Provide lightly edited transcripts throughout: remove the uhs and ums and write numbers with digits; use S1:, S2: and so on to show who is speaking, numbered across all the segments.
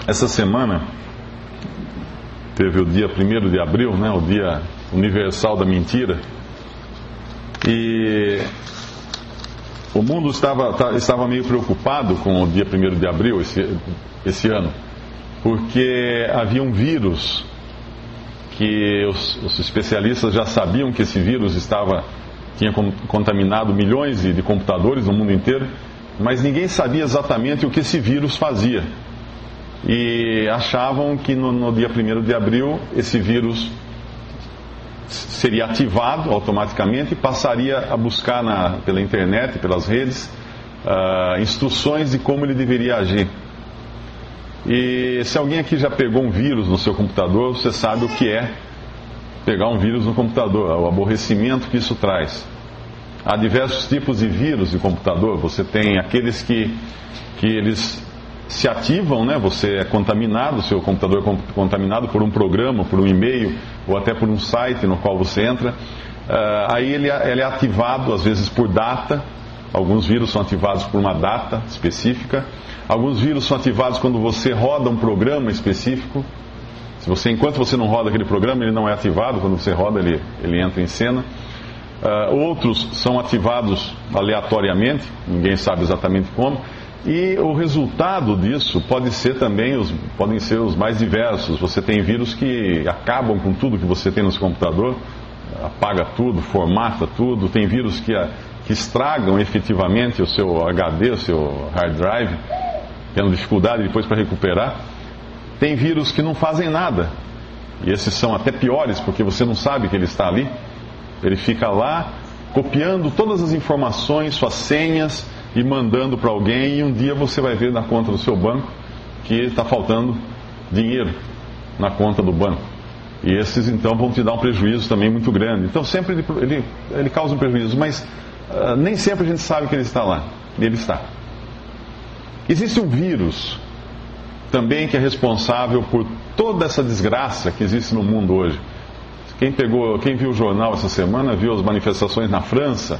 S1: Essa semana teve o dia 1º de abril, né, o dia universal da mentira, e o mundo estava meio preocupado com o dia 1º de abril esse ano, porque havia um vírus que os especialistas já sabiam que esse vírus tinha contaminado milhões de computadores no mundo inteiro, mas ninguém sabia exatamente o que esse vírus fazia. E achavam que no dia 1º de abril esse vírus seria ativado automaticamente e passaria a buscar pela internet, pelas redes, instruções de como ele deveria agir. E se alguém aqui já pegou um vírus no seu computador, você sabe o que é pegar um vírus no computador, o aborrecimento que isso traz. Há diversos tipos de vírus de computador. Você tem aqueles que eles se ativam, né? Você é contaminado, seu computador é contaminado por um programa, por um e-mail ou até por um site no qual você entra. Aí ele é ativado às vezes por data. Alguns vírus são ativados por uma data específica. Alguns vírus são ativados quando você roda um programa específico. Enquanto você não roda aquele programa, ele não é ativado. Quando você roda, ele entra em cena. Outros são ativados aleatoriamente, ninguém sabe exatamente como. E o resultado disso podem ser os mais diversos. Você tem vírus que acabam com tudo que você tem no seu computador, apaga tudo, formata tudo. Tem vírus que estragam efetivamente o seu HD, o seu hard drive, tendo dificuldade depois para recuperar. Tem vírus que não fazem nada, e esses são até piores, porque você não sabe que ele está ali. Ele fica lá copiando todas as informações, suas senhas, e mandando para alguém, e um dia você vai ver na conta do seu banco que está faltando dinheiro na conta do banco. E esses então vão te dar um prejuízo também muito grande. Então sempre ele causa um prejuízo, mas nem sempre a gente sabe que ele está lá. E ele está. Existe um vírus também que é responsável por toda essa desgraça que existe no mundo hoje. Quem viu o jornal essa semana viu as manifestações na França.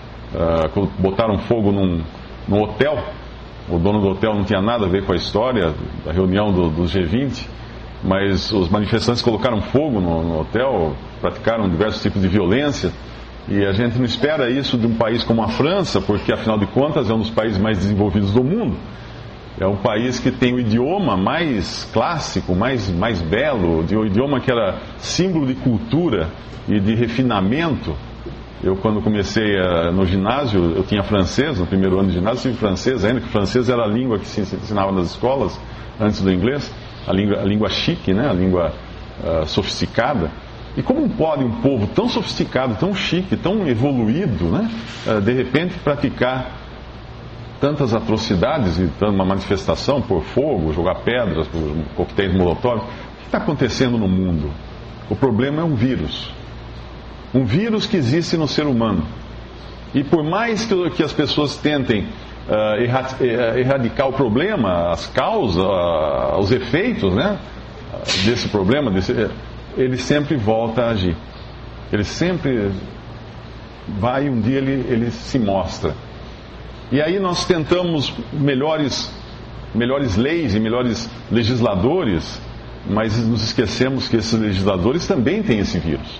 S1: Botaram fogo num hotel. O dono do hotel não tinha nada a ver com a história da reunião do G20, mas os manifestantes colocaram fogo no hotel, praticaram diversos tipos de violência, e a gente não espera isso de um país como a França, porque afinal de contas é um dos países mais desenvolvidos do mundo. É um país que tem o idioma mais clássico, mais belo, o idioma que era símbolo de cultura e de refinamento. Eu, quando comecei no ginásio, eu tinha francês, no primeiro ano de ginásio, tive francês ainda, que francês era a língua que se ensinava nas escolas, antes do inglês, a língua chique, né? A língua sofisticada. E como pode um povo tão sofisticado, tão chique, tão evoluído, né? De repente praticar tantas atrocidades e uma manifestação por fogo, jogar pedras, por coquetéis molotov? O que está acontecendo no mundo? O problema é um vírus. Um vírus que existe no ser humano. E por mais que as pessoas tentem erradicar o problema, as causas, os efeitos, né, desse problema, ele sempre volta a agir. Ele sempre vai e um dia ele se mostra. E aí nós tentamos melhores leis e melhores legisladores, mas nos esquecemos que esses legisladores também têm esse vírus.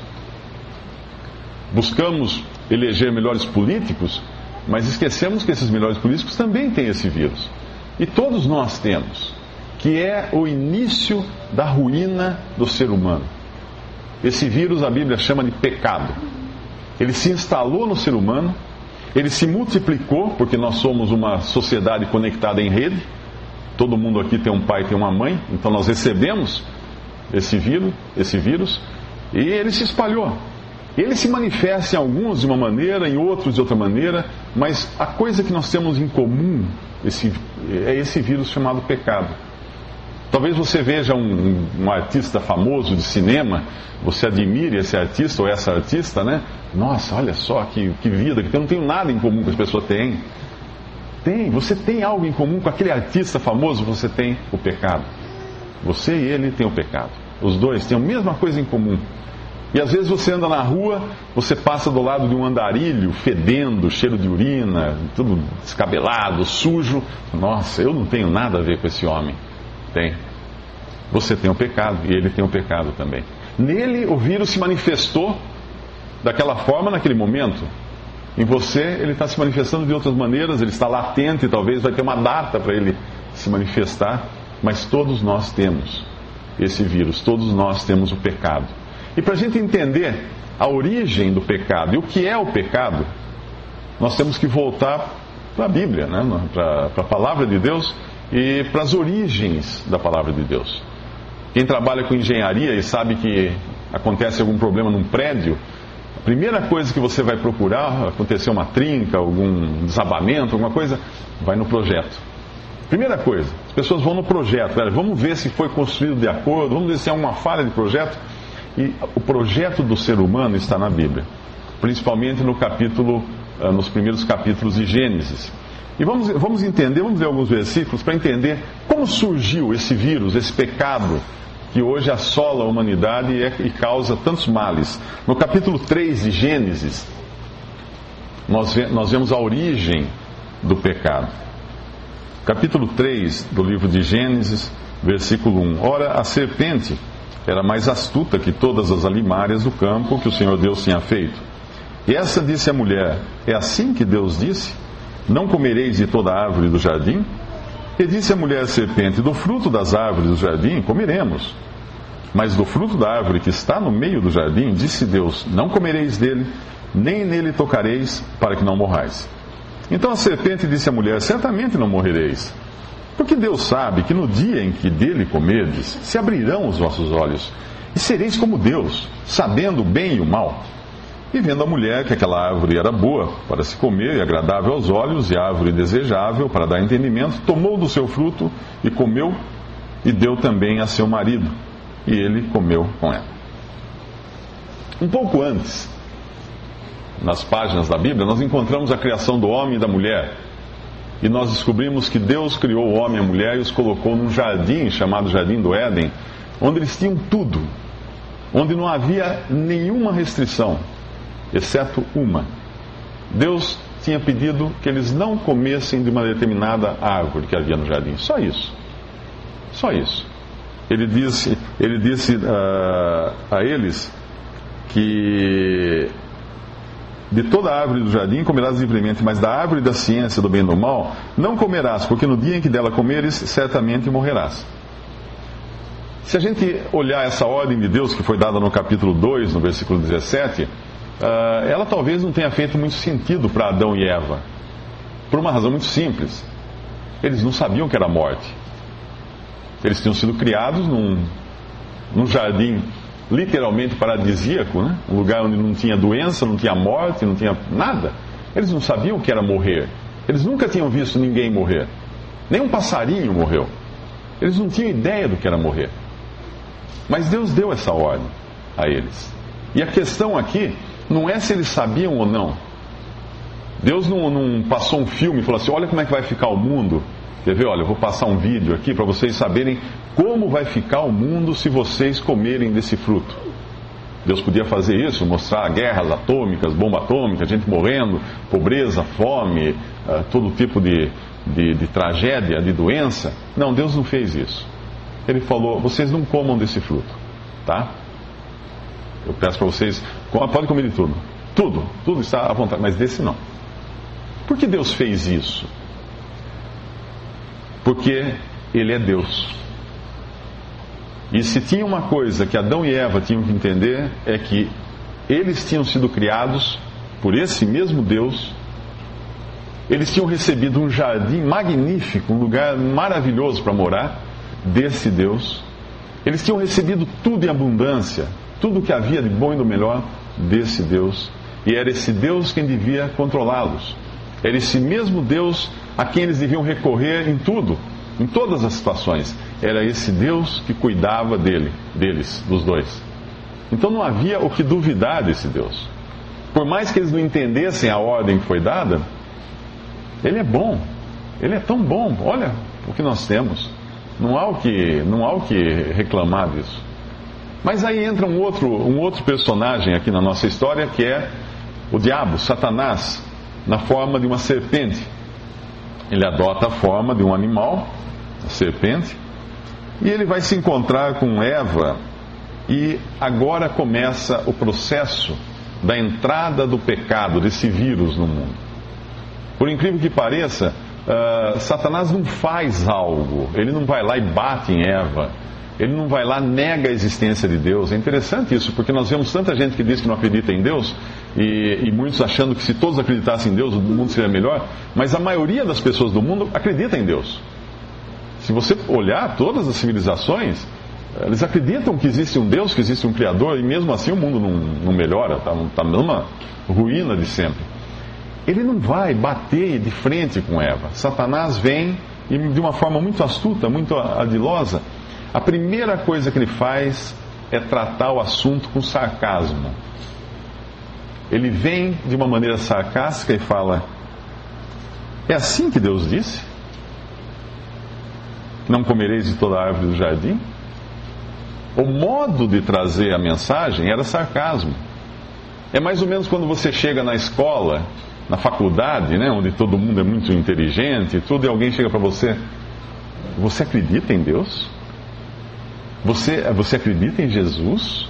S1: Buscamos eleger melhores políticos, mas esquecemos que esses melhores políticos também têm esse vírus. E todos nós temos, que é o início da ruína do ser humano. Esse vírus a Bíblia chama de pecado. Ele se instalou no ser humano, ele se multiplicou, porque nós somos uma sociedade conectada em rede. Todo mundo aqui tem um pai e tem uma mãe, então nós recebemos esse vírus, e ele se espalhou. Ele se manifesta em alguns de uma maneira, em outros de outra maneira, mas a coisa que nós temos em comum é esse vírus chamado pecado. Talvez você veja um artista famoso de cinema, você admire esse artista ou essa artista, né? Nossa, olha só que vida, que eu não tenho nada em comum que as pessoas têm. Você tem algo em comum com aquele artista famoso, você tem o pecado. Você e ele têm o pecado. Os dois têm a mesma coisa em comum. E às vezes você anda na rua, você passa do lado de um andarilho, fedendo, cheiro de urina, tudo descabelado, sujo. Nossa, eu não tenho nada a ver com esse homem. Tem. você tem o pecado e ele tem o pecado também. Nele o vírus se manifestou daquela forma naquele momento. Em você ele está se manifestando de outras maneiras, ele está latente, talvez vai ter uma data para ele se manifestar, mas todos nós temos esse vírus, todos nós temos o pecado. E para a gente entender a origem do pecado e o que é o pecado, nós temos que voltar para a Bíblia, né? Para a palavra de Deus e para as origens da palavra de Deus. Quem trabalha com engenharia e sabe que acontece algum problema num prédio, a primeira coisa que você vai procurar, aconteceu uma trinca, algum desabamento, alguma coisa, vai no projeto. Primeira coisa, as pessoas vão no projeto, vamos ver se foi construído de acordo, vamos ver se há uma falha de projeto. E o projeto do ser humano está na Bíblia, principalmente nos primeiros capítulos de Gênesis. E vamos entender, vamos ver alguns versículos para entender como surgiu esse vírus, esse pecado que hoje assola a humanidade e causa tantos males. No capítulo 3 de Gênesis, nós vemos a origem do pecado. Capítulo 3 do livro de Gênesis, versículo 1. Ora, a serpente era mais astuta que todas as alimárias do campo que o Senhor Deus tinha feito. E essa disse à mulher: é assim que Deus disse? Não comereis de toda a árvore do jardim? E disse a mulher à serpente: do fruto das árvores do jardim comeremos. Mas do fruto da árvore que está no meio do jardim, disse Deus: não comereis dele, nem nele tocareis, para que não morrais. Então a serpente disse à mulher: certamente não morrereis. Porque Deus sabe que no dia em que dele comerdes, se abrirão os vossos olhos, e sereis como Deus, sabendo o bem e o mal. E vendo a mulher que aquela árvore era boa para se comer e agradável aos olhos, e árvore desejável para dar entendimento, tomou do seu fruto e comeu, e deu também a seu marido, e ele comeu com ela. Um pouco antes, nas páginas da Bíblia, nós encontramos a criação do homem e da mulher. E nós descobrimos que Deus criou o homem e a mulher e os colocou num jardim chamado Jardim do Éden, onde eles tinham tudo, onde não havia nenhuma restrição, exceto uma. Deus tinha pedido que eles não comessem de uma determinada árvore que havia no jardim. Só isso. Só isso. Ele disse a eles que de toda a árvore do jardim comerás livremente, mas da árvore da ciência do bem e do mal não comerás, porque no dia em que dela comeres, certamente morrerás. Se a gente olhar essa ordem de Deus que foi dada no capítulo 2, no versículo 17, ela talvez não tenha feito muito sentido para Adão e Eva, por uma razão muito simples. Eles não sabiam que era morte. Eles tinham sido criados num jardim literalmente paradisíaco, né? Um lugar onde não tinha doença, não tinha morte, não tinha nada. Eles não sabiam o que era morrer. Eles nunca tinham visto ninguém morrer. Nem um passarinho morreu. Eles não tinham ideia do que era morrer. Mas Deus deu essa ordem a eles. E a questão aqui não é se eles sabiam ou não. Deus não passou um filme e falou assim: olha como é que vai ficar o mundo. Quer ver? Olha, eu vou passar um vídeo aqui para vocês saberem como vai ficar o mundo se vocês comerem desse fruto. Deus podia fazer isso, mostrar guerras atômicas, bomba atômica, gente morrendo, pobreza, fome, todo tipo de tragédia, de doença. Não, Deus não fez isso. Ele falou: vocês não comam desse fruto, tá? Eu peço para vocês, pode comer de tudo. Tudo está à vontade, mas desse não. Por que Deus fez isso? Porque Ele é Deus. E se tinha uma coisa que Adão e Eva tinham que entender, é que eles tinham sido criados por esse mesmo Deus. Eles tinham recebido um jardim magnífico, um lugar maravilhoso para morar, desse Deus. Eles tinham recebido tudo em abundância, tudo o que havia de bom e do melhor desse Deus. E era esse Deus quem devia controlá-los. Era esse mesmo Deus a quem eles deviam recorrer em tudo, em todas as situações. Era esse Deus que cuidava deles, dos dois. Então não havia o que duvidar desse Deus. Por mais que eles não entendessem a ordem que foi dada, Ele é bom. Ele é tão bom. Olha o que nós temos. Não há o que reclamar disso. Mas aí entra um outro personagem aqui na nossa história, que é o diabo, Satanás, na forma de uma serpente. Ele adota a forma de um animal, a serpente, E ele vai se encontrar com Eva, e agora começa o processo da entrada do pecado, desse vírus no mundo. Por incrível que pareça, Satanás não faz algo, ele não vai lá e bate em Eva, ele não vai lá e nega a existência de Deus. É interessante isso, porque nós vemos tanta gente que diz que não acredita em Deus, e muitos achando que se todos acreditassem em Deus, o mundo seria melhor, mas a maioria das pessoas do mundo acredita em Deus. Se você olhar todas as civilizações, eles acreditam que existe um Deus, que existe um Criador, e mesmo assim o mundo não melhora, está numa ruína de sempre. Ele não vai bater de frente com Eva. Satanás vem, e de uma forma muito astuta, muito ardilosa, a primeira coisa que ele faz é tratar o assunto com sarcasmo. Ele vem de uma maneira sarcástica e fala: é assim que Deus disse? Não comereis de toda a árvore do jardim? O modo de trazer a mensagem era sarcasmo. É mais ou menos quando você chega na escola, na faculdade, né, onde todo mundo é muito inteligente e tudo, e alguém chega para você: você acredita em Deus? Você acredita em Jesus?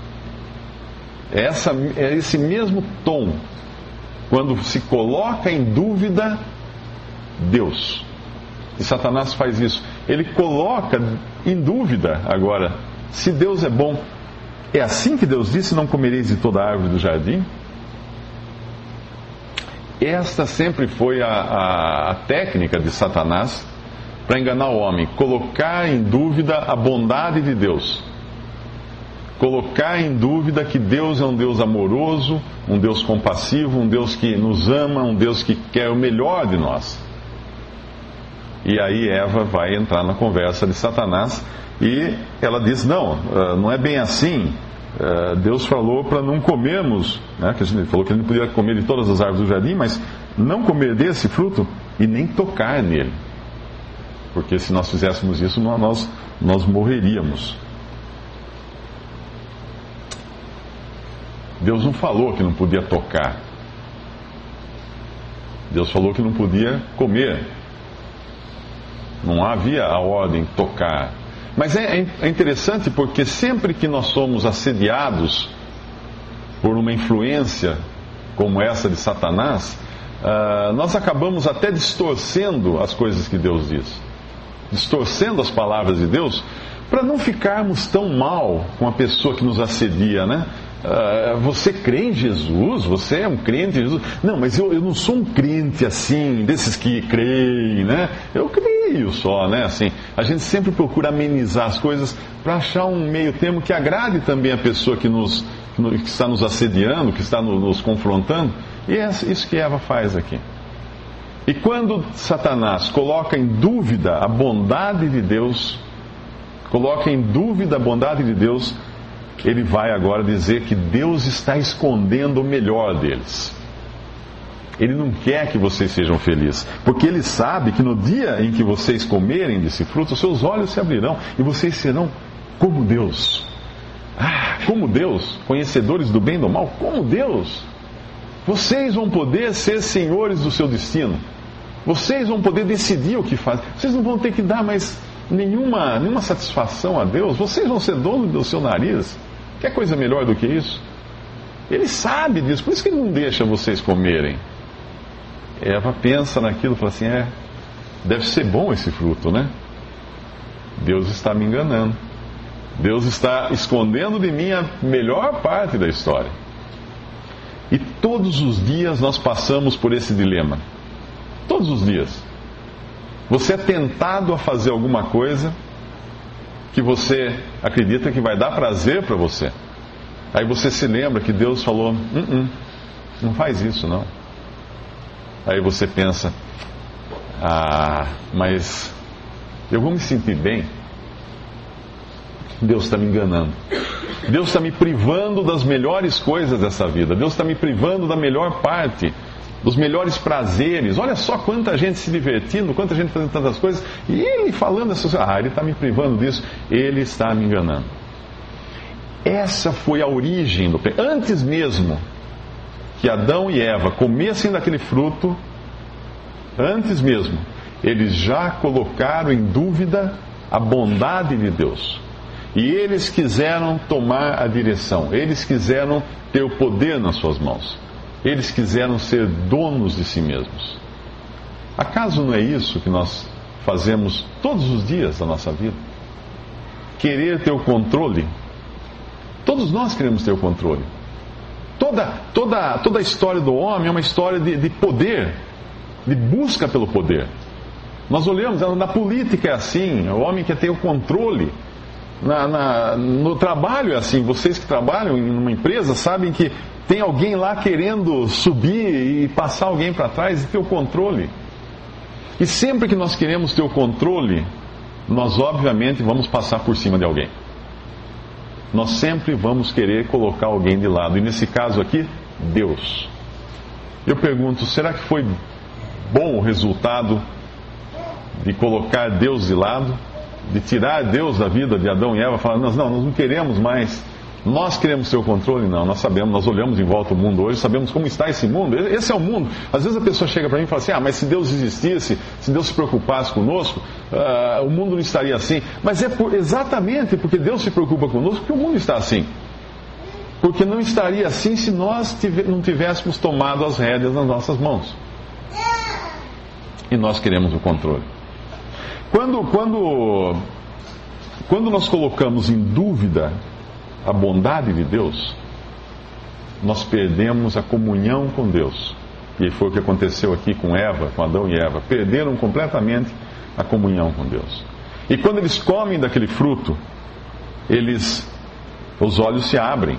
S1: É esse mesmo tom quando se coloca em dúvida Deus. E Satanás faz isso. Ele coloca em dúvida agora se Deus é bom. É assim que Deus disse: não comereis de toda a árvore do jardim? Esta sempre foi a técnica de Satanás para enganar o homem: colocar em dúvida a bondade de Deus, colocar em dúvida que Deus é um Deus amoroso, um Deus compassivo, um Deus que nos ama, um Deus que quer o melhor de nós. E aí Eva vai entrar na conversa de Satanás e ela diz: não é bem assim. Deus falou para não comermos, né, que a gente falou que a gente podia comer de todas as árvores do jardim, mas não comer desse fruto e nem tocar nele, porque se nós fizéssemos isso, nós morreríamos. Deus não falou que não podia tocar. Deus falou que não podia comer. Não havia a ordem tocar. Mas é interessante porque sempre que nós somos assediados por uma influência como essa de Satanás, nós acabamos até distorcendo as coisas que Deus diz, distorcendo as palavras de Deus, para não ficarmos tão mal com a pessoa que nos assedia, né? Você crê em Jesus? Você é um crente em Jesus? Não, mas eu não sou um crente assim, desses que creem, né? Eu creio só, né? Assim, a gente sempre procura amenizar as coisas para achar um meio termo que agrade também a pessoa que está nos assediando, que está nos confrontando. E é isso que Eva faz aqui. E quando Satanás coloca em dúvida a bondade de Deus, ele vai agora dizer que Deus está escondendo o melhor deles. Ele não quer que vocês sejam felizes, porque Ele sabe que no dia em que vocês comerem desse fruto, os seus olhos se abrirão e vocês serão como Deus. Como Deus, conhecedores do bem e do mal, como Deus. Vocês vão poder ser senhores do seu destino. Vocês vão poder decidir o que fazem. Vocês não vão ter que dar mais nenhuma satisfação a Deus. Vocês vão ser donos do seu nariz. Quer coisa melhor do que isso? Ele sabe disso, por isso que ele não deixa vocês comerem. Eva pensa naquilo e fala assim: deve ser bom esse fruto, né? Deus está me enganando. Deus está escondendo de mim a melhor parte da história. E todos os dias nós passamos por esse dilema. Todos os dias. Você é tentado a fazer alguma coisa que você acredita que vai dar prazer para você. Aí você se lembra que Deus falou: não faz isso não. Aí você pensa: mas eu vou me sentir bem? Deus está me enganando. Deus está me privando das melhores coisas dessa vida. Deus está me privando da melhor parte, dos melhores prazeres. Olha só quanta gente se divertindo, quanta gente fazendo tantas coisas, e ele falando essas coisas. Ele está me privando disso. Ele está me enganando. Essa foi a origem do pecado. Antes mesmo que Adão e Eva comessem daquele fruto, antes mesmo, eles já colocaram em dúvida a bondade de Deus. E eles quiseram tomar a direção, eles quiseram ter o poder nas suas mãos, eles quiseram ser donos de si mesmos. Acaso não é isso que nós fazemos todos os dias da nossa vida? Querer ter o controle. Todos nós queremos ter o controle. Toda a história do homem é uma história de poder, de busca pelo poder. Nós olhamos, na política é assim, o homem quer ter o controle. No trabalho é assim, vocês que trabalham em uma empresa sabem que tem alguém lá querendo subir e passar alguém para trás e ter o controle. E sempre que nós queremos ter o controle, nós obviamente vamos passar por cima de alguém. Nós sempre vamos querer colocar alguém de lado. E nesse caso aqui, Deus. Eu pergunto, será que foi bom o resultado de colocar Deus de lado? De tirar Deus da vida de Adão e Eva? Falar, nós não queremos mais. Nós queremos ter o controle? Não, nós sabemos, nós olhamos em volta o mundo hoje, sabemos como está esse mundo. Esse é o mundo. Às vezes a pessoa chega para mim e fala assim, mas se Deus existisse, se Deus se preocupasse conosco, o mundo não estaria assim. Mas é exatamente porque Deus se preocupa conosco que o mundo está assim. Porque não estaria assim se nós não tivéssemos tomado as rédeas nas nossas mãos. E nós queremos o controle. Quando nós colocamos em dúvida a bondade de Deus, nós perdemos a comunhão com Deus. E foi o que aconteceu aqui com Eva, com Adão e Eva. Perderam completamente a comunhão com Deus. E quando eles comem daquele fruto, os olhos se abrem.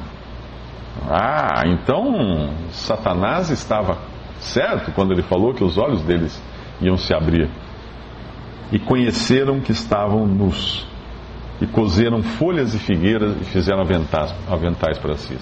S1: Então Satanás estava certo quando ele falou que os olhos deles iam se abrir. E conheceram que estavam nus. E cozeram folhas de figueira e fizeram aventais para si.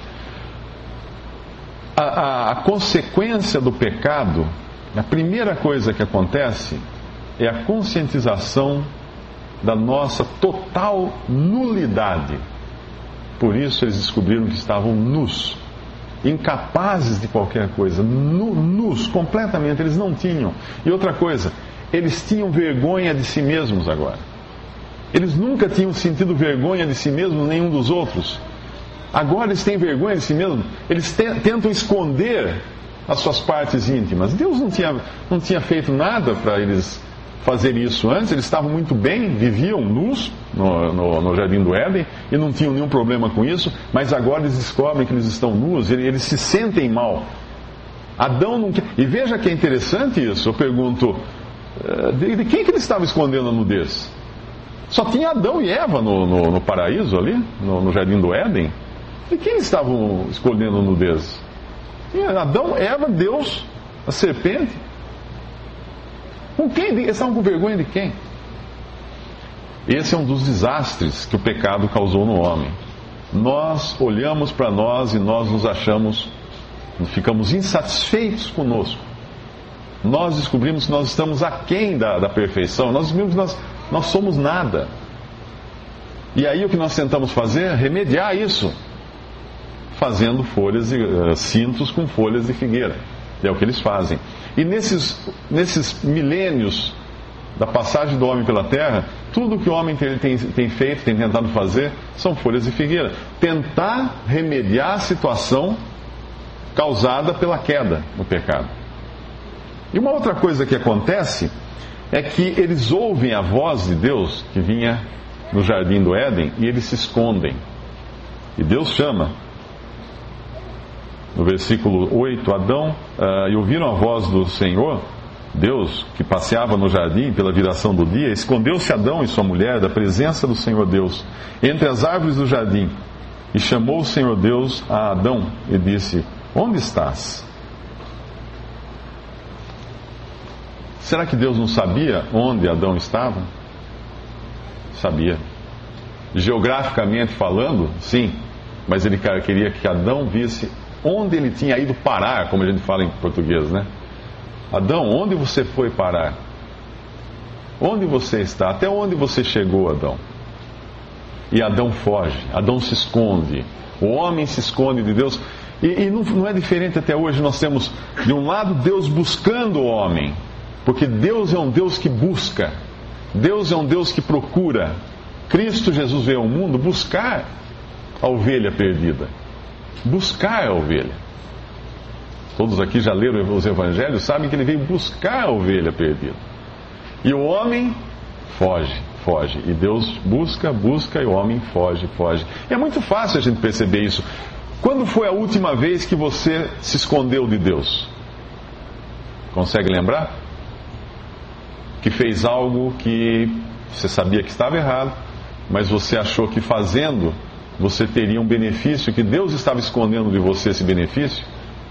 S1: A consequência do pecado, a primeira coisa que acontece é a conscientização da nossa total nulidade. Por isso eles descobriram que estavam nus, incapazes de qualquer coisa, nus, completamente, eles não tinham. E outra coisa, eles tinham vergonha de si mesmos agora. Eles nunca tinham sentido vergonha de si mesmos, nenhum dos outros. Agora eles têm vergonha de si mesmos. Eles tentam esconder as suas partes íntimas. Deus não tinha feito nada para eles fazer isso antes. Eles estavam muito bem, viviam nus no Jardim do Éden e não tinham nenhum problema com isso. Mas agora eles descobrem que eles estão nus, eles se sentem mal. Adão não quer. E veja que é interessante isso. Eu pergunto, de quem que eles estavam escondendo a nudez? Só tinha Adão e Eva no paraíso ali, no Jardim do Éden. De quem eles estavam escondendo a nudez? Tinha Adão, Eva, Deus, a serpente. Com quem? Eles estavam com vergonha de quem? Esse é um dos desastres que o pecado causou no homem. Nós olhamos para nós e nós nos achamos, ficamos insatisfeitos conosco. Nós descobrimos que nós estamos aquém da perfeição. Nós descobrimos que nós somos nada. E aí o que nós tentamos fazer? Remediar isso. Fazendo cintos com folhas de figueira. É o que eles fazem. E nesses milênios da passagem do homem pela terra, tudo que o homem tem feito, tem tentado fazer, são folhas de figueira. Tentar remediar a situação causada pela queda no pecado. E uma outra coisa que acontece é que eles ouvem a voz de Deus que vinha no Jardim do Éden e eles se escondem. E Deus chama. No versículo 8, Adão, e ouviram a voz do Senhor, Deus, que passeava no jardim pela viração do dia, escondeu-se Adão e sua mulher da presença do Senhor Deus, entre as árvores do jardim. E chamou o Senhor Deus a Adão e disse, onde estás? Será que Deus não sabia onde Adão estava? Sabia. Geograficamente falando, sim. Mas ele queria que Adão visse onde ele tinha ido parar, como a gente fala em português, né? Adão, onde você foi parar? Onde você está? Até onde você chegou, Adão? E Adão foge, Adão se esconde. O homem se esconde de Deus. E não é diferente até hoje. Nós temos, de um lado, Deus buscando o homem. Porque Deus é um Deus que busca. Deus é um Deus que procura. Cristo Jesus veio ao mundo buscar a ovelha perdida. Buscar a ovelha. Todos aqui já leram os evangelhos, sabem que ele veio buscar a ovelha perdida. E o homem foge. E Deus busca e o homem foge. E é muito fácil a gente perceber isso. Quando foi a última vez que você se escondeu de Deus? Consegue lembrar? Que fez algo que você sabia que estava errado, mas você achou que fazendo você teria um benefício, que Deus estava escondendo de você esse benefício,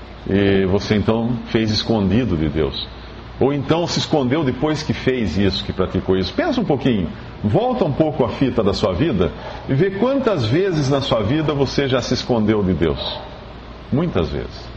S1: e você então fez escondido de Deus. Ou então se escondeu depois que fez isso, que praticou isso. Pensa um pouquinho, volta um pouco a fita da sua vida e vê quantas vezes na sua vida você já se escondeu de Deus. Muitas vezes.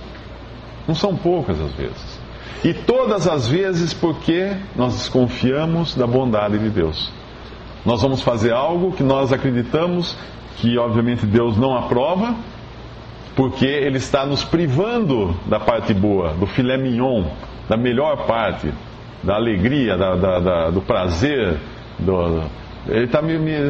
S1: Não são poucas as vezes. E todas as vezes porque nós desconfiamos da bondade de Deus. Nós vamos fazer algo que nós acreditamos que obviamente Deus não aprova, porque Ele está nos privando da parte boa, do filé mignon, da melhor parte, da alegria, do prazer. Ele está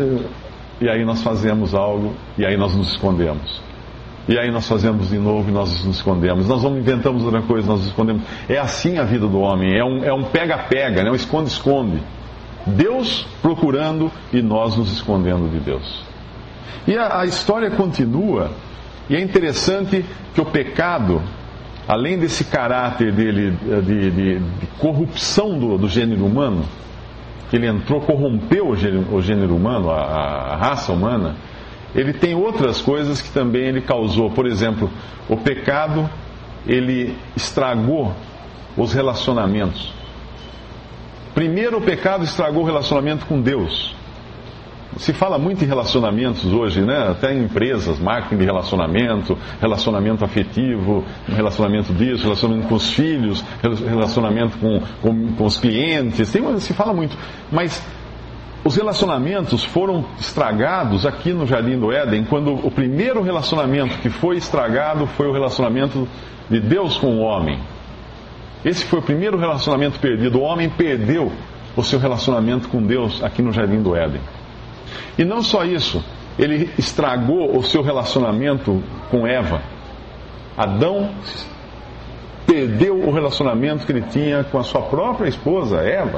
S1: E aí nós fazemos algo, e aí nós nos escondemos. E aí nós fazemos de novo e nós nos escondemos. Nós inventamos outra coisa, nós nos escondemos. É assim a vida do homem, é um pega-pega, né? Um esconde-esconde. Deus procurando e nós nos escondendo de Deus. E a história continua, e é interessante que o pecado, além desse caráter dele de corrupção do gênero humano, que ele entrou, corrompeu o gênero humano, a raça humana, ele tem outras coisas que também ele causou. Por exemplo, o pecado, ele estragou os relacionamentos. Primeiro, o pecado estragou o relacionamento com Deus. Se fala muito em relacionamentos hoje, né? Até em empresas, marketing de relacionamento afetivo, relacionamento disso, relacionamento com os filhos, relacionamento com os clientes, se fala muito. Mas os relacionamentos foram estragados aqui no Jardim do Éden, quando o primeiro relacionamento que foi estragado foi o relacionamento de Deus com o homem. Esse foi o primeiro relacionamento perdido. O homem perdeu o seu relacionamento com Deus aqui no Jardim do Éden. E não só isso, ele estragou o seu relacionamento com Eva. Adão perdeu o relacionamento que ele tinha com a sua própria esposa, Eva.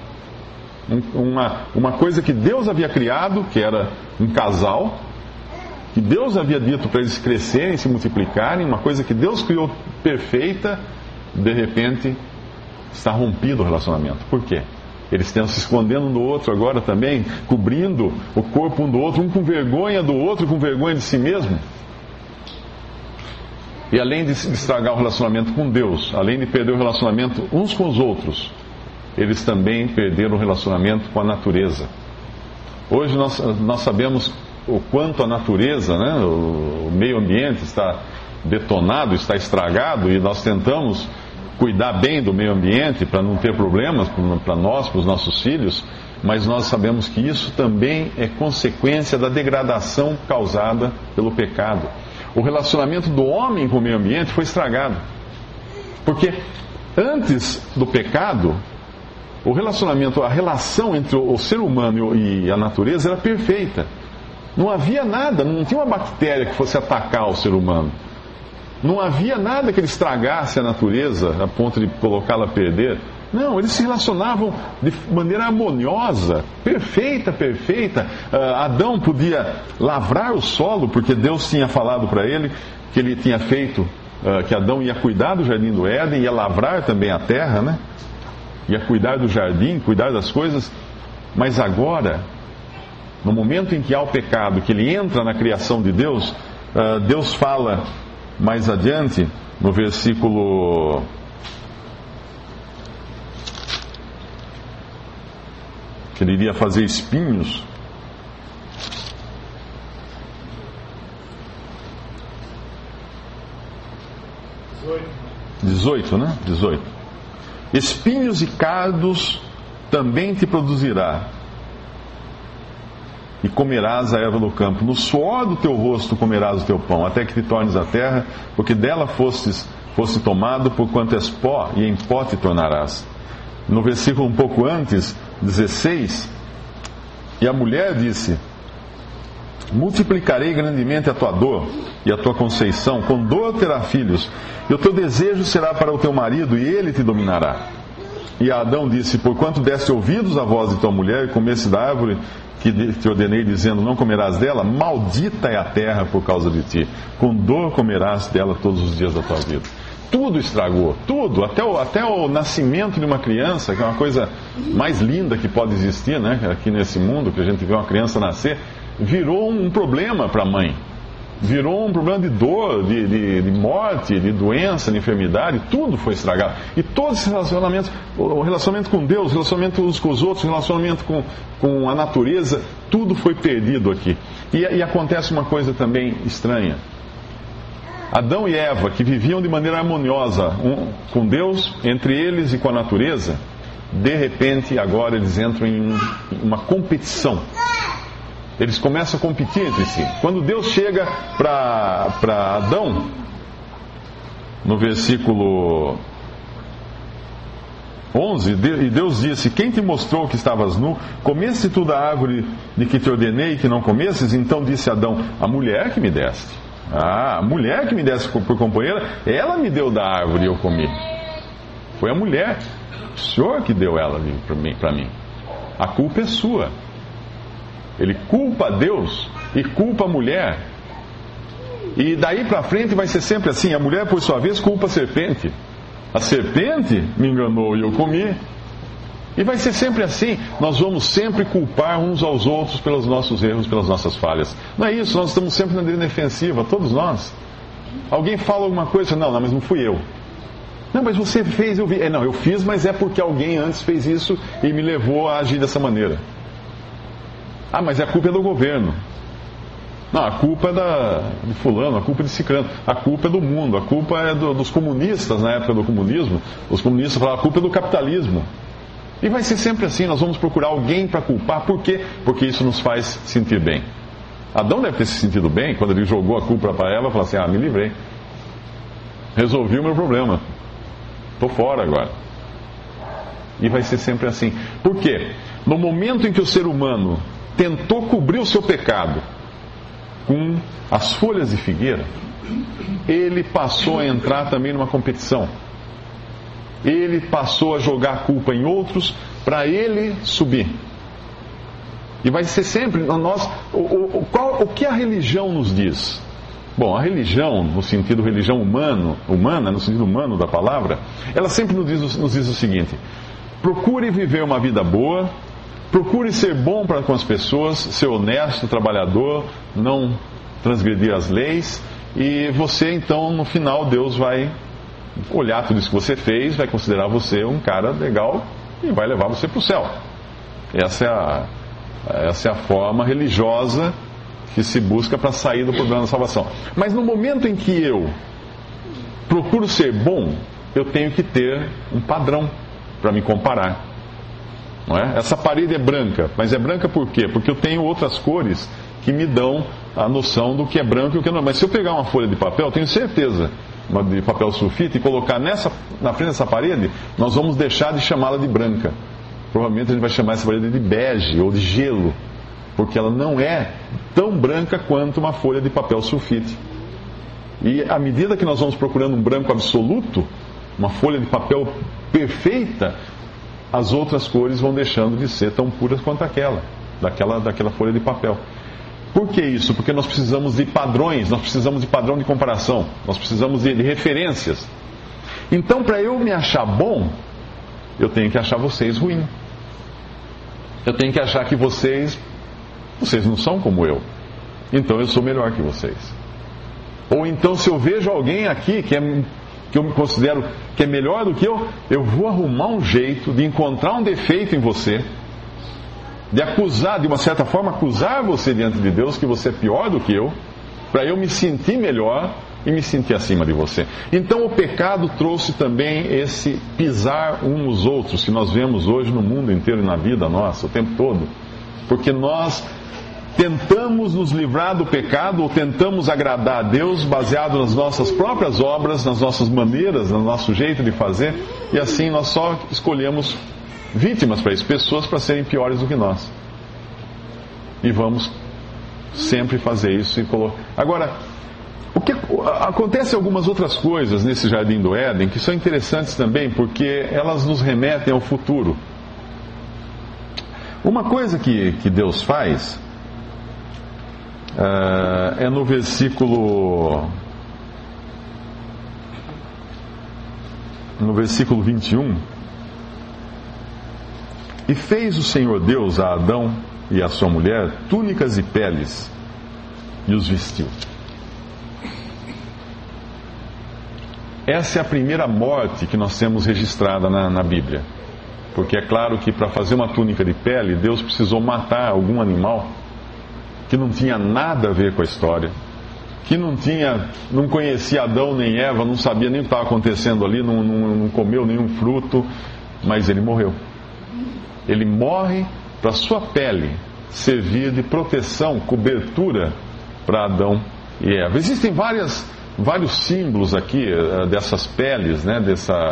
S1: Uma coisa que Deus havia criado, que era um casal, que Deus havia dito para eles crescerem, se multiplicarem, uma coisa que Deus criou perfeita, de repente está rompido o relacionamento. Por quê? Eles estão se escondendo um do outro agora também, cobrindo o corpo um do outro, um com vergonha do outro, com vergonha de si mesmo. E além de estragar o relacionamento com Deus, além de perder o relacionamento uns com os outros, eles também perderam o relacionamento com a natureza. Hoje nós sabemos o quanto a natureza, né, o meio ambiente está detonado, está estragado, e nós tentamos cuidar bem do meio ambiente para não ter problemas para nós, para os nossos filhos, mas nós sabemos que isso também é consequência da degradação causada pelo pecado. O relacionamento do homem com o meio ambiente foi estragado. Porque antes do pecado, o relacionamento, a relação entre o ser humano e a natureza era perfeita. Não havia nada, não tinha uma bactéria que fosse atacar o ser humano. Não havia nada que ele estragasse a natureza a ponto de colocá-la a perder. Não, eles se relacionavam de maneira harmoniosa, perfeita. Adão podia lavrar o solo, porque Deus tinha falado para ele que ele tinha feito, que Adão ia cuidar do jardim do Éden, ia lavrar também a terra, né? Ia cuidar do jardim, cuidar das coisas. Mas agora, no momento em que há o pecado, que ele entra na criação de Deus, Deus fala mais adiante, no versículo que ele iria fazer espinhos. 18, né? 18. Espinhos e cardos também te produzirá, e comerás a erva do campo. No suor do teu rosto comerás o teu pão, até que te tornes a terra, porque dela fosse tomado, porquanto és pó, e em pó te tornarás. No versículo um pouco antes, 16, e a mulher disse: multiplicarei grandemente a tua dor e a tua conceição, com dor terá filhos, e o teu desejo será para o teu marido, e ele te dominará. E Adão disse: porquanto deste ouvidos à voz de tua mulher, e comeste da árvore que te ordenei, dizendo, não comerás dela, maldita é a terra por causa de ti, com dor comerás dela todos os dias da tua vida. Tudo estragou, tudo, até o nascimento de uma criança, que é uma coisa mais linda que pode existir, né? Aqui nesse mundo, que a gente vê uma criança nascer, virou um problema para a mãe. Virou um problema de dor, de morte, de doença, de enfermidade, tudo foi estragado. E todos esses relacionamentos, o relacionamento com Deus, o relacionamento uns com os outros, o relacionamento com a natureza, tudo foi perdido aqui. E acontece uma coisa também estranha. Adão e Eva, que viviam de maneira harmoniosa com Deus, entre eles e com a natureza, de repente agora eles entram em uma competição. Eles começam a competir entre si. Quando Deus chega para Adão, no versículo 11, e Deus disse: quem te mostrou que estavas nu? Comeste tu da árvore de que te ordenei que não comesses? Então disse Adão: a mulher que me deste. A mulher que me deste por companheira, ela me deu da árvore e eu comi. Foi a mulher, o Senhor que deu ela para mim. A culpa é sua. Ele culpa a Deus e culpa a mulher. E daí para frente vai ser sempre assim. A mulher, por sua vez, culpa a serpente. A serpente me enganou e eu comi. E vai ser sempre assim. Nós vamos sempre culpar uns aos outros pelos nossos erros, pelas nossas falhas. Não é isso, nós estamos sempre na defensiva, todos nós. Alguém fala alguma coisa, não, mas não fui eu. Não, mas você fez, eu vi. Não, eu fiz, mas é porque alguém antes fez isso e me levou a agir dessa maneira. Ah, mas a culpa é do governo. Não, a culpa é de fulano, a culpa é de ciclano, a culpa é do mundo, a culpa é dos comunistas na época do comunismo. Os comunistas falavam, a culpa é do capitalismo. E vai ser sempre assim, nós vamos procurar alguém para culpar. Por quê? Porque isso nos faz sentir bem. Adão deve ter se sentido bem quando ele jogou a culpa para ela e falou assim: me livrei. Resolvi o meu problema. Estou fora agora. E vai ser sempre assim. Por quê? No momento em que o ser humano tentou cobrir o seu pecado com as folhas de figueira, ele passou a entrar também numa competição. Ele passou a jogar a culpa em outros para ele subir. E vai ser sempre o que a religião nos diz? Bom, a religião, no sentido religião humana, no sentido humano da palavra, ela sempre nos diz o seguinte: procure viver uma vida boa, procure ser bom para com as pessoas, ser honesto, trabalhador, não transgredir as leis, e você então, no final, Deus vai olhar tudo isso que você fez, vai considerar você um cara legal e vai levar você para o céu. Essa é a forma religiosa que se busca para sair do problema da salvação. Mas no momento em que eu procuro ser bom, eu tenho que ter um padrão para me comparar. Não é? Essa parede é branca, mas é branca por quê? Porque eu tenho outras cores que me dão a noção do que é branco e o que não é. Mas se eu pegar uma folha de papel, eu tenho certeza, de papel sulfite, e colocar na frente dessa parede, nós vamos deixar de chamá-la de branca. Provavelmente a gente vai chamar essa parede de bege ou de gelo, porque ela não é tão branca quanto uma folha de papel sulfite. E à medida que nós vamos procurando um branco absoluto, uma folha de papel perfeita, as outras cores vão deixando de ser tão puras quanto daquela folha de papel. Por que isso? Porque nós precisamos de padrões, nós precisamos de padrão de comparação, nós precisamos de referências. Então, para eu me achar bom, eu tenho que achar vocês ruins. Eu tenho que achar que vocês não são como eu. Então eu sou melhor que vocês. Ou então, se eu vejo alguém aqui que eu me considero que é melhor do que eu vou arrumar um jeito de encontrar um defeito em você, de acusar, de uma certa forma, acusar você diante de Deus que você é pior do que eu, para eu me sentir melhor e me sentir acima de você. Então o pecado trouxe também esse pisar uns nos outros que nós vemos hoje no mundo inteiro e na vida nossa, o tempo todo. Porque nós tentamos nos livrar do pecado ou tentamos agradar a Deus baseado nas nossas próprias obras, nas nossas maneiras, no nosso jeito de fazer, e assim nós só escolhemos vítimas para isso, pessoas para serem piores do que nós. E vamos sempre fazer isso e colocar. Agora, acontece algumas outras coisas nesse jardim do Éden que são interessantes também, porque elas nos remetem ao futuro. Uma coisa que Deus faz é no versículo 21. E fez o Senhor Deus a Adão e a sua mulher túnicas e peles, e os vestiu. Essa é a primeira morte que nós temos registrada na Bíblia. Porque é claro que para fazer uma túnica de pele, Deus precisou matar algum animal que não tinha nada a ver com a história, que não conhecia Adão nem Eva, não sabia nem o que estava acontecendo ali, não comeu nenhum fruto, mas ele morreu. Ele morre para a sua pele servir de proteção, cobertura para Adão e Eva. Existem vários símbolos aqui dessas peles, né?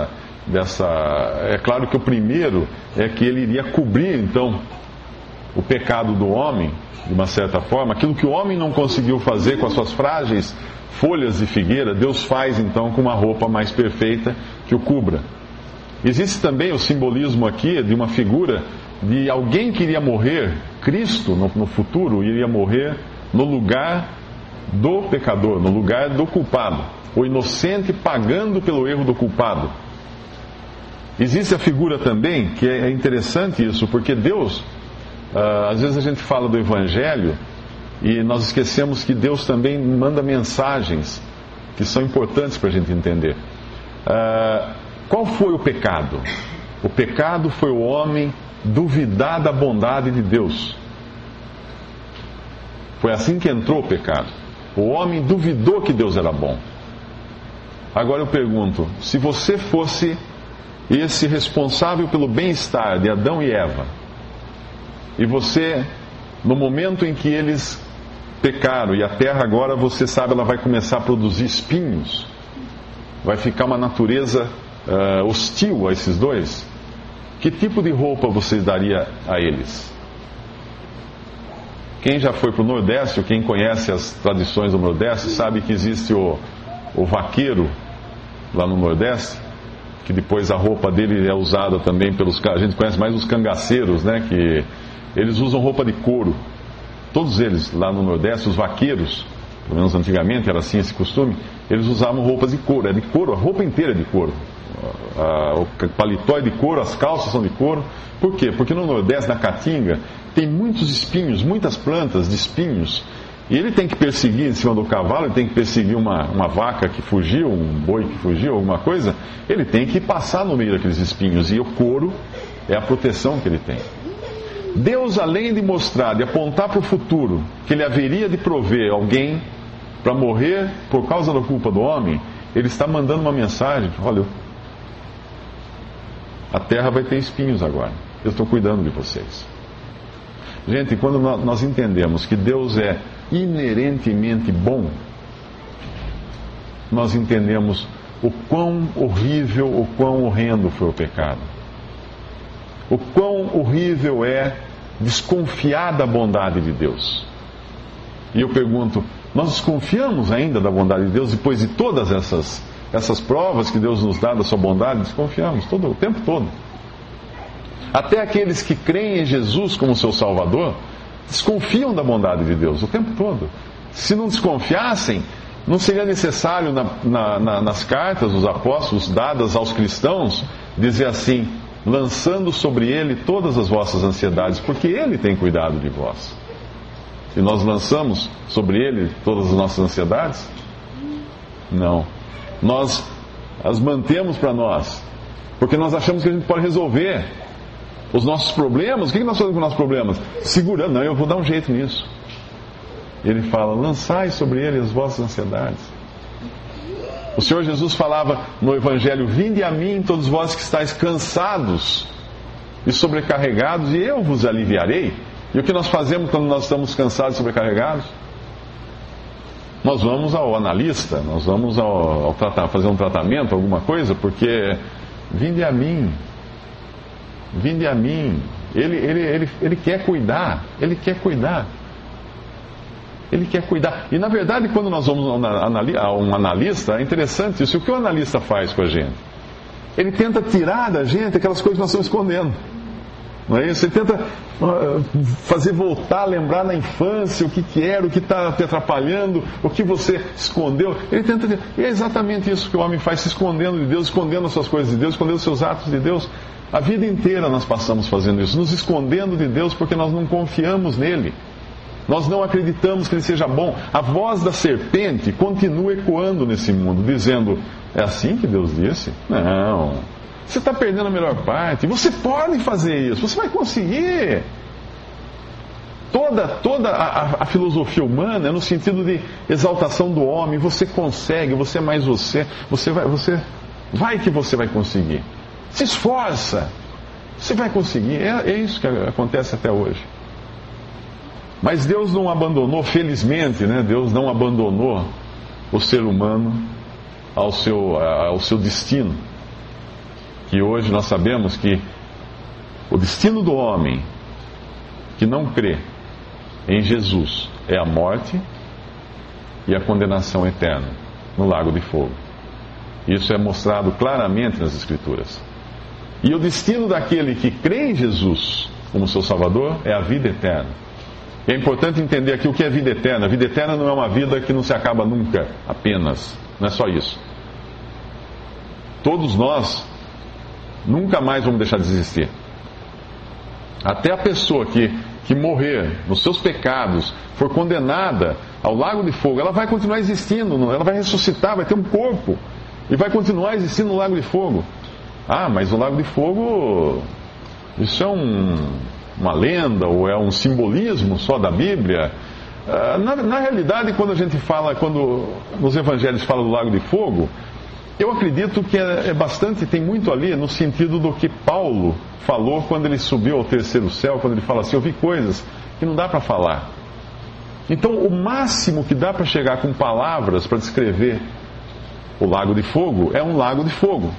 S1: É claro que o primeiro é que ele iria cobrir então o pecado do homem, de uma certa forma, aquilo que o homem não conseguiu fazer com as suas frágeis folhas de figueira, Deus faz então com uma roupa mais perfeita que o cubra. Existe também o simbolismo aqui de uma figura de alguém que iria morrer, Cristo no futuro iria morrer no lugar do pecador, no lugar do culpado, o inocente pagando pelo erro do culpado. Existe a figura também, que é interessante isso, porque Deus, às vezes a gente fala do Evangelho e nós esquecemos que Deus também manda mensagens que são importantes para a gente entender. Qual foi o pecado? O pecado foi o homem duvidar da bondade de Deus. Foi assim que entrou o pecado. O homem duvidou que Deus era bom. Agora eu pergunto, se você fosse esse responsável pelo bem-estar de Adão e Eva, e você, no momento em que eles pecaram, e a terra agora, você sabe, ela vai começar a produzir espinhos, vai ficar uma natureza hostil a esses dois, que tipo de roupa você daria a eles? Quem já foi para o Nordeste, ou quem conhece as tradições do Nordeste, sabe que existe o vaqueiro lá no Nordeste, que depois a roupa dele é usada também a gente conhece mais os cangaceiros, né, que eles usam roupa de couro. Todos eles lá no Nordeste, os vaqueiros, pelo menos antigamente era assim esse costume, eles usavam roupas de couro, é de couro, a roupa inteira é de couro. O paletó é de couro, as calças são de couro. Por quê? Porque no Nordeste, na Caatinga, tem muitos espinhos, muitas plantas de espinhos. E ele tem que perseguir em cima do cavalo, ele tem que perseguir uma vaca que fugiu, um boi que fugiu, alguma coisa. Ele tem que passar no meio daqueles espinhos. E o couro é a proteção que ele tem. Deus, além de mostrar, de apontar para o futuro, que ele haveria de prover alguém para morrer por causa da culpa do homem, ele está mandando uma mensagem: olha, a terra vai ter espinhos agora, eu estou cuidando de vocês. Gente, quando nós entendemos que Deus é inerentemente bom, nós entendemos o quão horrível, o quão horrendo foi o pecado. O quão horrível é desconfiar da bondade de Deus. E eu pergunto, nós desconfiamos ainda da bondade de Deus depois de todas essas provas que Deus nos dá da sua bondade? Desconfiamos o tempo todo. Até aqueles que creem em Jesus como seu Salvador desconfiam da bondade de Deus o tempo todo. Se não desconfiassem, não seria necessário nas cartas dos apóstolos dadas aos cristãos dizer assim: lançando sobre ele todas as vossas ansiedades, porque ele tem cuidado de vós. E nós lançamos sobre ele todas as nossas ansiedades? Não. Nós as mantemos para nós, porque nós achamos que a gente pode resolver os nossos problemas. O que nós fazemos com os nossos problemas? Segurando, não, eu vou dar um jeito nisso. Ele fala: lançai sobre ele as vossas ansiedades. O Senhor Jesus falava no Evangelho: vinde a mim todos vós que estáis cansados e sobrecarregados, e eu vos aliviarei. E o que nós fazemos quando nós estamos cansados e sobrecarregados? Nós vamos ao analista, nós vamos fazer um tratamento, alguma coisa, porque vinde a mim. vinde a mim. Ele quer cuidar, Ele quer cuidar. Ele quer cuidar. E na verdade, quando nós vamos a um analista, é interessante isso. O que o analista faz com a gente? Ele tenta tirar da gente aquelas coisas que nós estamos escondendo. Não é isso? Ele tenta fazer voltar, lembrar na infância o que era, o que está te atrapalhando, o que você escondeu. Ele tenta. E é exatamente isso que o homem faz, se escondendo de Deus, escondendo as suas coisas de Deus, escondendo os seus atos de Deus. A vida inteira nós passamos fazendo isso, nos escondendo de Deus porque nós não confiamos nele. Nós não acreditamos que ele seja bom. A voz da serpente continua ecoando nesse mundo, dizendo: é assim que Deus disse? Não. Você está perdendo a melhor parte. Você pode fazer isso. Você vai conseguir. Toda a filosofia humana é no sentido de exaltação do homem. Você consegue, você é mais você. Você vai que você vai conseguir. Se esforça. Você vai conseguir. É isso que acontece até hoje. Mas Deus não abandonou, felizmente, né? Deus não abandonou o ser humano ao seu destino. Que hoje nós sabemos que o destino do homem que não crê em Jesus é a morte e a condenação eterna no lago de fogo. Isso é mostrado claramente nas Escrituras. E o destino daquele que crê em Jesus como seu Salvador é a vida eterna. É importante entender aqui o que é vida eterna. A vida eterna não é uma vida que não se acaba nunca, apenas. Não é só isso. Todos nós nunca mais vamos deixar de existir. Até a pessoa que morrer nos seus pecados, for condenada ao lago de fogo, ela vai continuar existindo, ela vai ressuscitar, vai ter um corpo e vai continuar existindo no lago de fogo. Ah, mas o lago de fogo, isso é uma lenda ou é um simbolismo só da Bíblia? Na realidade, quando nos evangelhos fala do lago de fogo, eu acredito que tem muito ali no sentido do que Paulo falou quando ele subiu ao terceiro céu, quando ele fala assim: eu vi coisas que não dá para falar. Então, o máximo que dá para chegar com palavras para descrever o lago de fogo é um lago de fogo.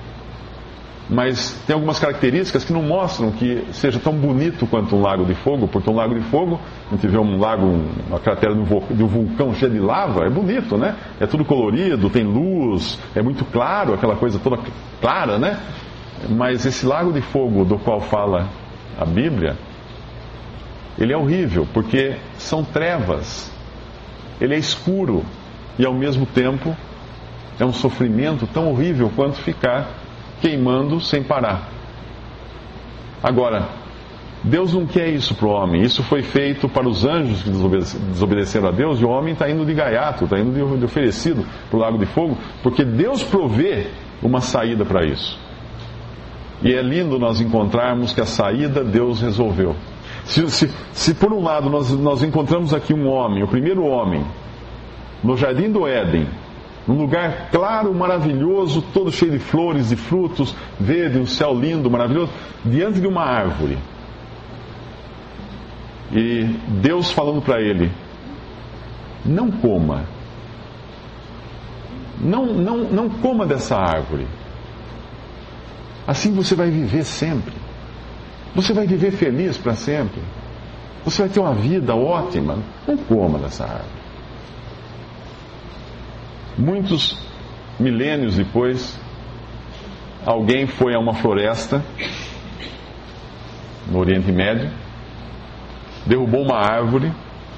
S1: Mas tem algumas características que não mostram que seja tão bonito quanto um lago de fogo, porque um lago de fogo, a gente vê uma cratera de um vulcão cheia de lava, é bonito, né? É tudo colorido, tem luz, é muito claro, aquela coisa toda clara, né? Mas esse lago de fogo do qual fala a Bíblia, ele é horrível, porque são trevas, ele é escuro e ao mesmo tempo é um sofrimento tão horrível quanto ficar queimando sem parar. Agora, Deus não quer isso para o homem. Isso foi feito para os anjos que desobedeceram a Deus, e o homem está indo de gaiato, está indo de oferecido para o lago de fogo, porque Deus provê uma saída para isso. E é lindo nós encontrarmos que a saída Deus resolveu. Se por um lado nós encontramos aqui um homem, o primeiro homem, no jardim do Éden, num lugar claro, maravilhoso, todo cheio de flores e frutos, verde, um céu lindo, maravilhoso, diante de uma árvore. E Deus falando para ele: não coma. Não coma dessa árvore. Assim você vai viver sempre. Você vai viver feliz para sempre. Você vai ter uma vida ótima. Não coma dessa árvore. Muitos milênios depois, alguém foi a uma floresta no Oriente Médio, derrubou uma árvore,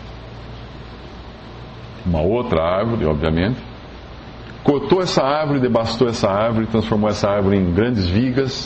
S1: uma outra árvore, obviamente, cortou essa árvore, devastou essa árvore, transformou essa árvore em grandes vigas,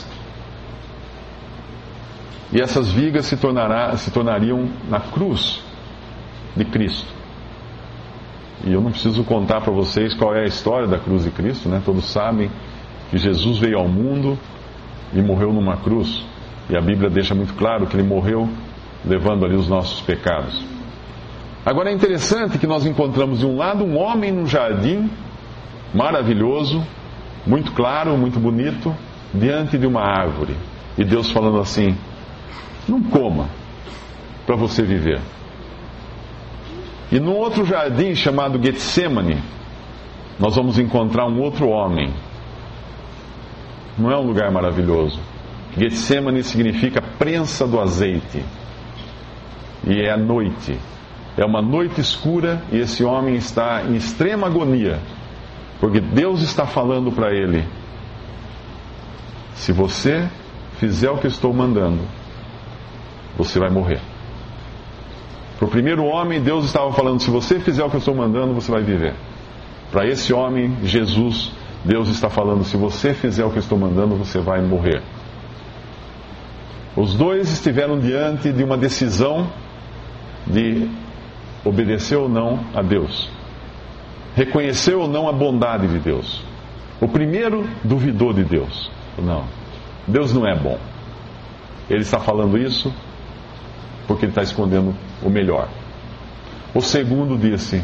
S1: e essas vigas se tornariam na cruz de Cristo. E eu não preciso contar para vocês qual é a história da cruz de Cristo, né? Todos sabem que Jesus veio ao mundo e morreu numa cruz. E a Bíblia deixa muito claro que ele morreu levando ali os nossos pecados. Agora é interessante que nós encontramos de um lado um homem num jardim maravilhoso, muito claro, muito bonito, diante de uma árvore. E Deus falando assim: não coma para você viver. E num outro jardim chamado Getsemane, nós vamos encontrar um outro homem. Não é um lugar maravilhoso? Getsemane significa prensa do azeite. E é a noite. É uma noite escura e esse homem está em extrema agonia. Porque Deus está falando para ele: se você fizer o que eu estou mandando, você vai morrer. Para o primeiro homem, Deus estava falando: se você fizer o que eu estou mandando, você vai viver. Para esse homem, Jesus, Deus está falando: se você fizer o que eu estou mandando, você vai morrer. Os dois estiveram diante de uma decisão de obedecer ou não a Deus, reconhecer ou não a bondade de Deus. O primeiro duvidou de Deus. Não, Deus não é bom. Ele está falando isso porque ele está escondendo o melhor. O segundo disse: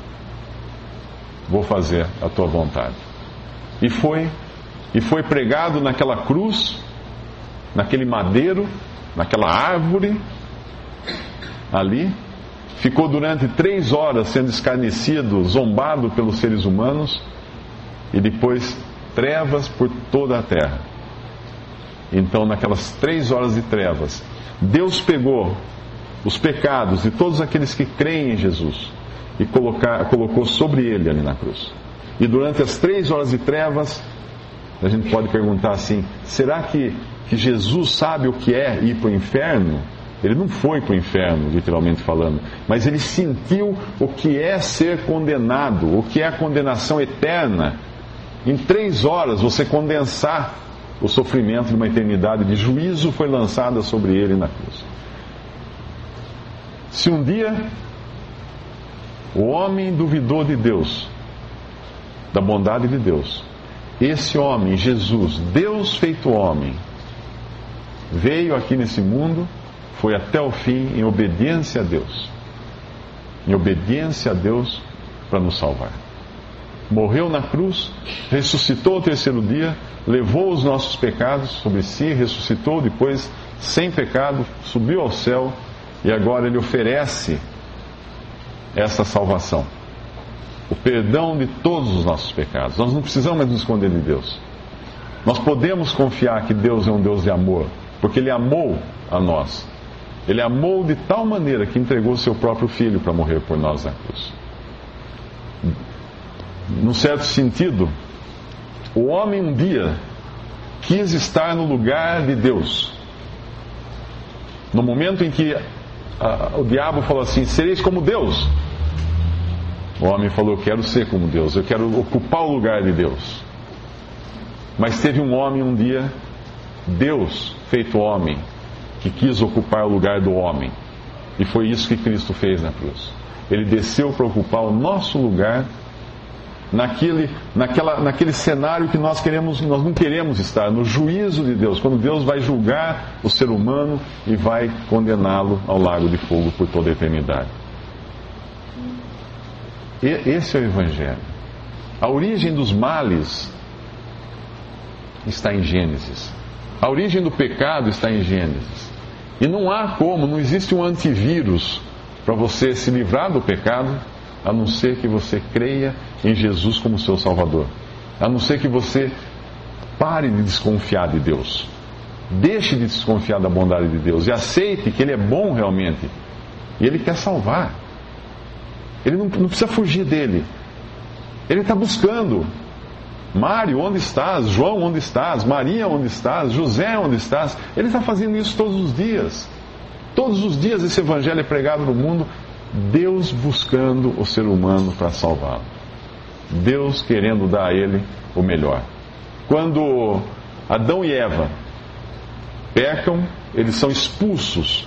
S1: vou fazer a tua vontade. E foi pregado naquela cruz, naquele madeiro, naquela árvore ali. Ficou durante 3 horas sendo escarnecido, zombado pelos seres humanos, e depois trevas por toda a terra. Então, naquelas 3 horas de trevas, Deus pegou os pecados de todos aqueles que creem em Jesus e colocou sobre ele ali na cruz. E durante as 3 horas de trevas, a gente pode perguntar assim: será que Jesus sabe o que é ir para o inferno? Ele não foi para o inferno, literalmente falando, mas ele sentiu o que é ser condenado, o que é a condenação eterna. Em 3 horas, você condensar o sofrimento de uma eternidade de juízo foi lançada sobre ele na cruz. Se um dia o homem duvidou de Deus, da bondade de Deus, esse homem, Jesus, Deus feito homem, veio aqui nesse mundo, foi até o fim em obediência a Deus. Em obediência a Deus para nos salvar. Morreu na cruz, ressuscitou ao 3º dia, levou os nossos pecados sobre si, ressuscitou depois sem pecado, subiu ao céu e agora ele oferece essa salvação. O perdão de todos os nossos pecados. Nós não precisamos mais nos esconder de Deus. Nós podemos confiar que Deus é um Deus de amor, porque Ele amou a nós. Ele amou de tal maneira que entregou seu próprio Filho para morrer por nós na cruz. Num certo sentido, o homem um dia quis estar no lugar de Deus. No momento em que o diabo falou assim: sereis como Deus. O homem falou: eu quero ser como Deus, eu quero ocupar o lugar de Deus. Mas teve um homem um dia, Deus feito homem, que quis ocupar o lugar do homem. E foi isso que Cristo fez na cruz. Ele desceu para ocupar o nosso lugar naquele cenário que nós não queremos estar, no juízo de Deus, quando Deus vai julgar o ser humano e vai condená-lo ao lago de fogo por toda a eternidade. Esse é o Evangelho. A origem dos males está em Gênesis. A origem do pecado está em Gênesis. E não existe um antivírus para você se livrar do pecado, a não ser que você creia em Jesus como seu Salvador. A não ser que você pare de desconfiar de Deus. Deixe de desconfiar da bondade de Deus e aceite que Ele é bom realmente. E Ele quer salvar. Ele não precisa fugir dele. Ele está buscando. Mário, onde estás? João, onde estás? Maria, onde estás? José, onde estás? Ele está fazendo isso todos os dias. Todos os dias esse Evangelho é pregado no mundo. Deus buscando o ser humano para salvá-lo. Deus querendo dar a ele o melhor. Quando Adão e Eva pecam, eles são expulsos.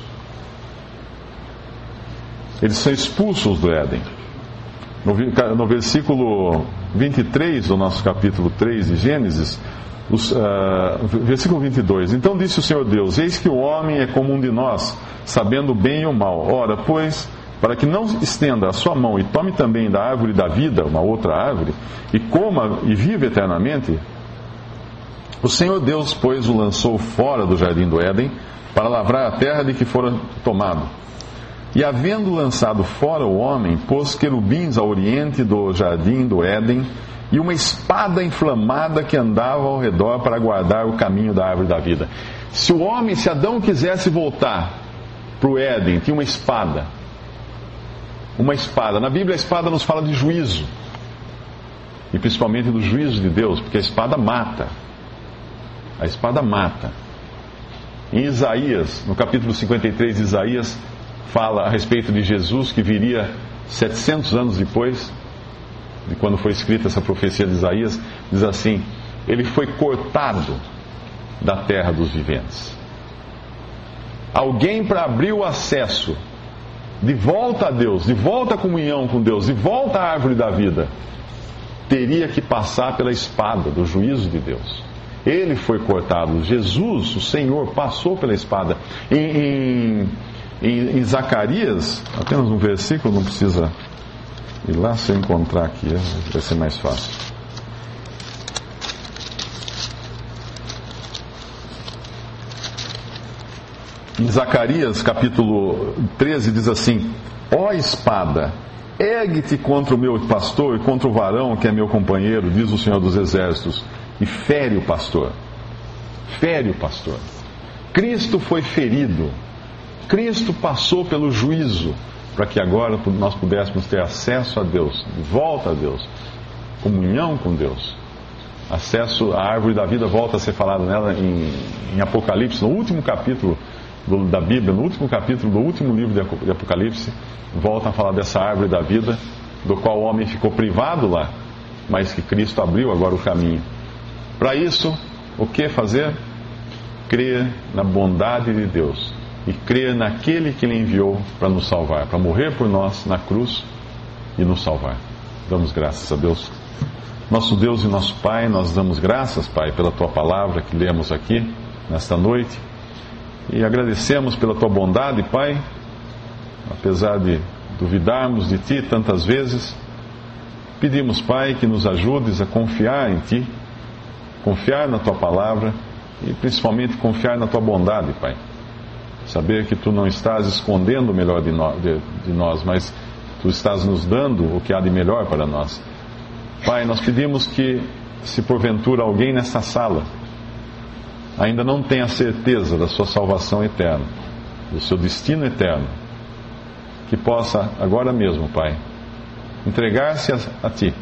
S1: Eles são expulsos do Éden. No versículo 23 do nosso capítulo 3 de Gênesis, versículo 22: Então disse o Senhor Deus: Eis que o homem é como um de nós, sabendo o bem e o mal. Ora, pois, para que não estenda a sua mão e tome também da árvore da vida, uma outra árvore, e coma e viva eternamente, o Senhor Deus, pois, o lançou fora do jardim do Éden, para lavrar a terra de que fora tomado. E havendo lançado fora o homem, pôs querubins ao oriente do jardim do Éden, e uma espada inflamada que andava ao redor para guardar o caminho da árvore da vida. Se Adão quisesse voltar para o Éden, tinha uma espada. Uma espada. Na Bíblia, a espada nos fala de juízo. E principalmente do juízo de Deus, porque a espada mata. A espada mata. Em Isaías, no capítulo 53 de Isaías, fala a respeito de Jesus que viria 700 anos depois de quando foi escrita essa profecia de Isaías. Diz assim: ele foi cortado da terra dos viventes. Alguém para abrir o acesso de volta a Deus, de volta à comunhão com Deus, de volta à árvore da vida, teria que passar pela espada do juízo de Deus. Ele foi cortado. Jesus, o Senhor, passou pela espada. Em Zacarias, apenas um versículo, não precisa ir lá, se eu encontrar aqui, vai ser mais fácil. Em Zacarias, capítulo 13, diz assim: ó espada, ergue-te contra o meu pastor e contra o varão que é meu companheiro, diz o Senhor dos Exércitos, e fere o pastor. Fere o pastor. Cristo foi ferido. Cristo passou pelo juízo para que agora nós pudéssemos ter acesso a Deus, de volta a Deus, comunhão com Deus. Acesso à árvore da vida, volta a ser falado nela em Apocalipse, no último capítulo da Bíblia, no último capítulo do último livro de Apocalipse, volta a falar dessa árvore da vida, do qual o homem ficou privado lá, mas que Cristo abriu agora o caminho. Para isso, o que fazer? Crer na bondade de Deus e crer naquele que Ele enviou para nos salvar, para morrer por nós na cruz e nos salvar. Damos graças a Deus. Nosso Deus e nosso Pai, nós damos graças, Pai, pela Tua palavra que lemos aqui nesta noite. E agradecemos pela Tua bondade, Pai, apesar de duvidarmos de Ti tantas vezes. Pedimos, Pai, que nos ajudes a confiar em Ti, confiar na Tua palavra e principalmente confiar na Tua bondade, Pai. Saber que Tu não estás escondendo o melhor de nós, mas Tu estás nos dando o que há de melhor para nós. Pai, nós pedimos que, se porventura alguém nessa sala ainda não tem a certeza da sua salvação eterna, do seu destino eterno, que possa agora mesmo, Pai, entregar-se a Ti,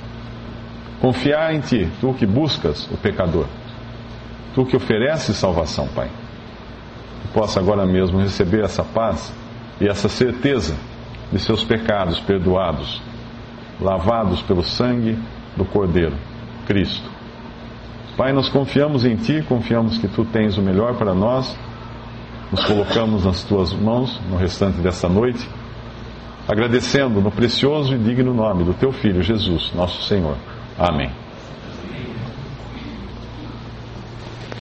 S1: confiar em Ti, Tu que buscas o pecador, Tu que ofereces salvação, Pai, que possa agora mesmo receber essa paz e essa certeza de seus pecados perdoados, lavados pelo sangue do Cordeiro, Cristo. Pai, nós confiamos em Ti, confiamos que Tu tens o melhor para nós, nos colocamos nas Tuas mãos no restante dessa noite, agradecendo no precioso e digno nome do Teu Filho Jesus, nosso Senhor. Amém.